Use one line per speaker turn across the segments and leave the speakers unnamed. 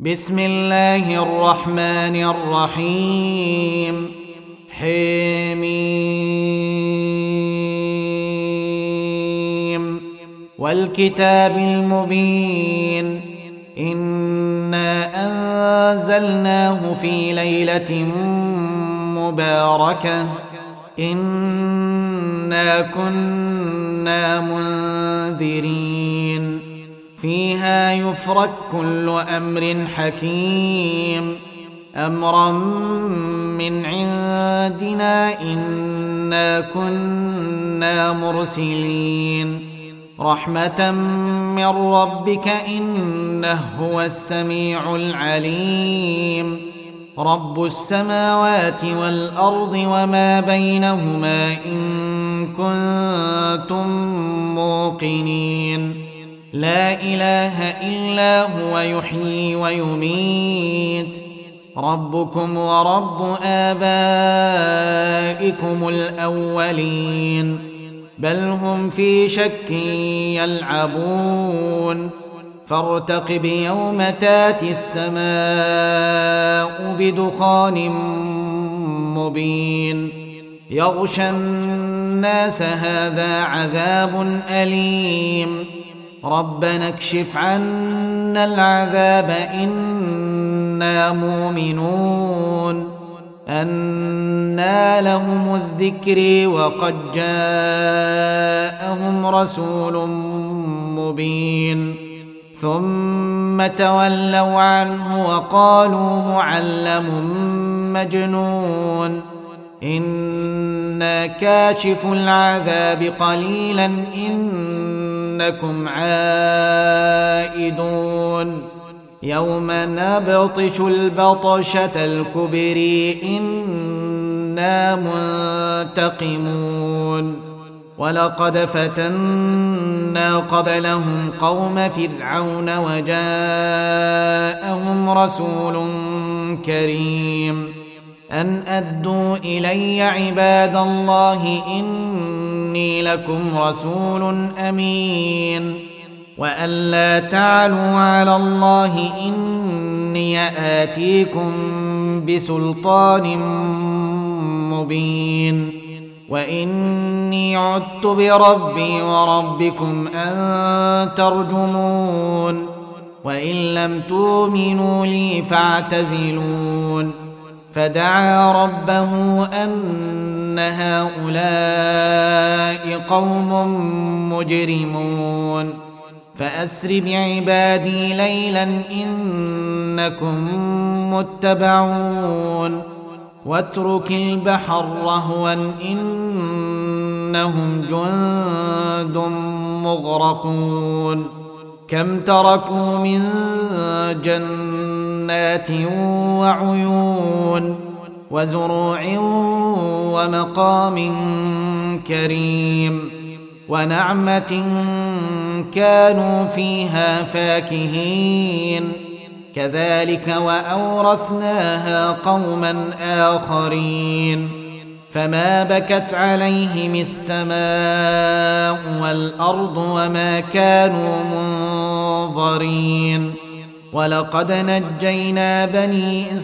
بسم الله الرحمن الرحيم حميم والكتاب المبين إنا أنزلناه في ليلة مباركة إنا كنا منذرين فيها يفرق كل أمر حكيم أمرا من عندنا إنا كنا مرسلين رحمة من ربك إنه هو السميع العليم رب السماوات والأرض وما بينهما إن كنتم موقنين لا إله إلا هو يحيي ويميت ربكم ورب آبائكم الأولين بل هم في شك يلعبون فارتقب يوم تاتي السماء بدخان مبين يغشى الناس هذا عذاب أليم ربنا اكشف عنا العذاب إنا مؤمنون أنى لهم الذكر وقد جاءهم رسول مبين ثم تولوا عنه وقالوا معلم مجنون إنا كاشف العذاب قليلا إنكم عائدون يوم نبطش البطشة الكبر إنا منتقمون ولقد فتنا قبلهم قوم فرعون وجاءهم رسول كريم أن أدوا إلي عباد الله إني لكم رسول أمين وأن لا تعلوا على الله إني آتيكم بسلطان مبين وإني عدت بربي وربكم أن ترجمون وإن لم تؤمنوا لي فاعتزلون فدعا ربه أن هؤلاء قوم مجرمون فأسر بعبادي ليلا إنكم متبعون واترك البحر رهوا إنهم جند مغرقون كم تركوا من جنات وعيون وزروع ومقام كريم ونعمة كانوا فيها فاكهين كذلك وأورثناها قوما آخرين فما بكت عليهم السماء والأرض وما كانوا منظرين ولقد نجينا بني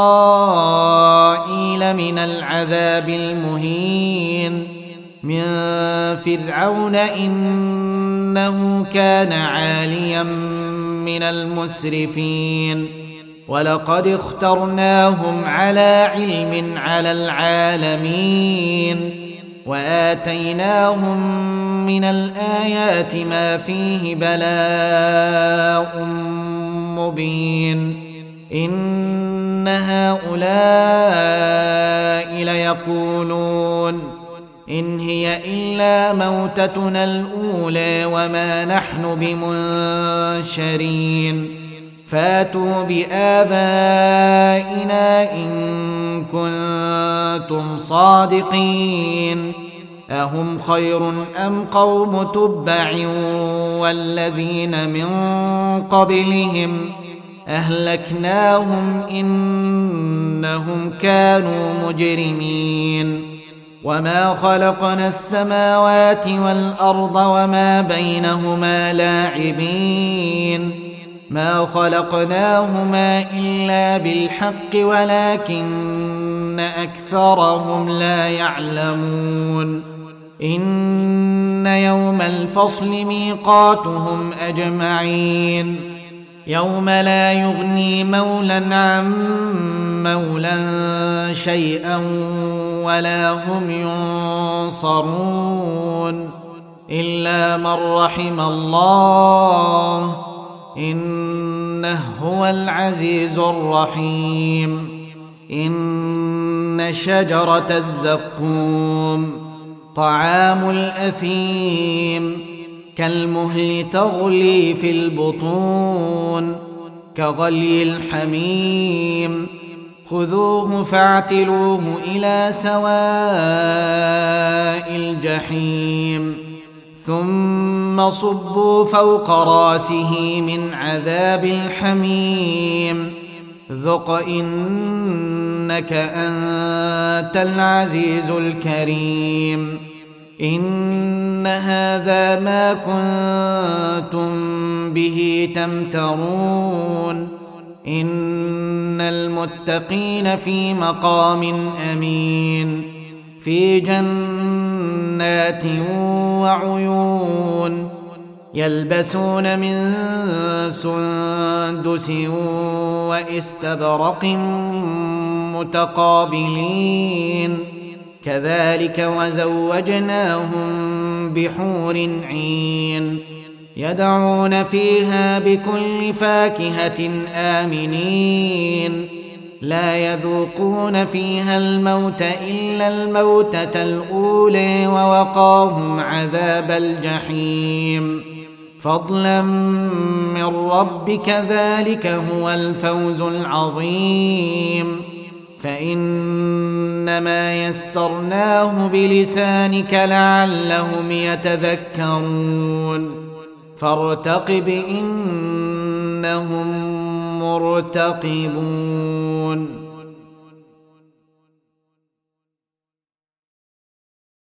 إسرائيل من العذاب المهين من فرعون إنه كان عاليا من المسرفين ولقد اخترناهم على علم على العالمين وآتيناهم من الآيات ما فيه بلاء مبين إن هؤلاء ليقولون إن هي إلا موتتنا الأولى وما نحن بمنشرين فاتوا بآبائنا إن كنتم صادقين أهم خير أم قوم تبع والذين من قبلهم أهلكناهم إنهم كانوا مجرمين وما خلقنا السماوات والأرض وما بينهما لاعبين ما خلقناهما إلا بالحق ولكن أكثرهم لا يعلمون إن يوم الفصل ميقاتهم أجمعين يوم لا يغني مولى عن مولى شيئا ولا هم ينصرون إلا من رحم الله إنه هو العزيز الرحيم إن شجرة الزقوم طعام الأثيم كالمهل تغلي في البطون كغلي الحميم خذوه فاعتلوه إلى سواء الجحيم ثم صبوا فوق راسه من عذاب الحميم ذق إنك أنت العزيز الكريم إن هذا ما كنتم به تمترون إن المتقين في مقام أمين في جنات وعيون يلبسون من سندس واستبرق متقابلين كذلك وزوجناهم بحور عين يدعون فيها بكل فاكهة آمنين لا يذوقون فيها الموت إلا الموتة الأولى ووقاهم عذاب الجحيم فضلا من ربك ذلك هو الفوز العظيم فإنما يسرناه بلسانك لعلهم يتذكرون فارتقب إنهم مرتقبون